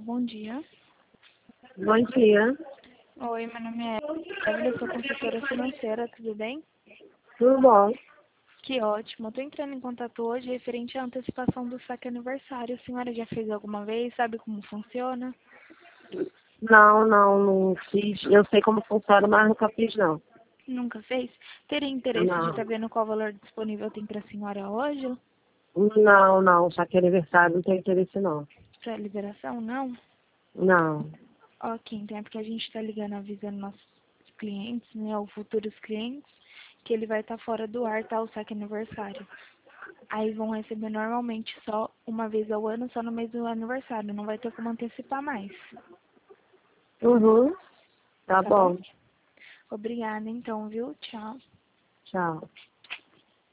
bom dia. Bom dia, Oi, meu nome é Evelyn, eu sou consultora financeira, tudo bem? tudo bom? Que ótimo. Estou entrando em contato hoje referente à antecipação do saque aniversário. A senhora já fez alguma vez? Sabe como funciona? Não fiz. Eu sei como funciona, mas nunca fiz, não. Nunca fez? Teria interesse de Não, estar vendo qual valor disponível tem para a senhora hoje? não, já que é aniversário, não tem interesse, não. Sua liberação? Não? Não. Ok, então é porque a gente está ligando avisando nossos clientes, né, ou futuros clientes, que ele vai estar fora do ar, tá, o saque aniversário. Aí vão receber normalmente só uma vez ao ano, só no mês do aniversário. Não vai ter como antecipar mais. Uhum, tá Tá bom? bom. Obrigada então, viu? Tchau. Tchau.